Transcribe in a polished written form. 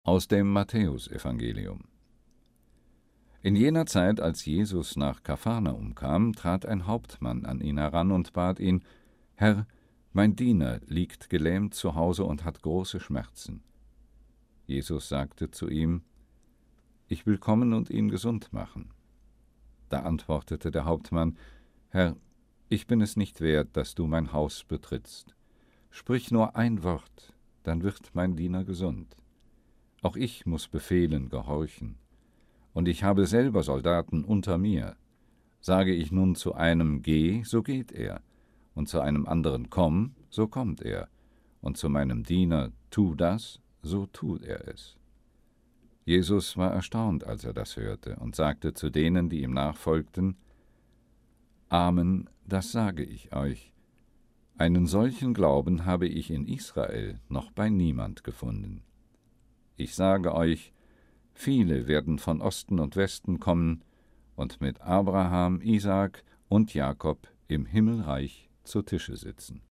Aus dem Matthäusevangelium. In jener Zeit, als Jesus nach Kapharnaum kam, trat ein Hauptmann an ihn heran und bat ihn: »Herr, mein Diener liegt gelähmt zu Hause und hat große Schmerzen.« Jesus sagte zu ihm: »Ich will kommen und ihn gesund machen.« Da antwortete der Hauptmann: »Herr, ich bin es nicht wert, dass du mein Haus betrittst. Sprich nur ein Wort, dann wird mein Diener gesund. Auch ich muss Befehlen gehorchen. Und ich habe selber Soldaten unter mir. Sage ich nun zu einem: Geh, so geht er, und zu einem anderen: Komm, so kommt er, und zu meinem Diener: Tu das, so tut er es.« Jesus war erstaunt, als er das hörte, und sagte zu denen, die ihm nachfolgten: Amen, das sage ich euch. Einen solchen Glauben habe ich in Israel noch bei niemand gefunden. Ich sage euch, viele werden von Osten und Westen kommen und mit Abraham, Isaak und Jakob im Himmelreich zu Tische sitzen.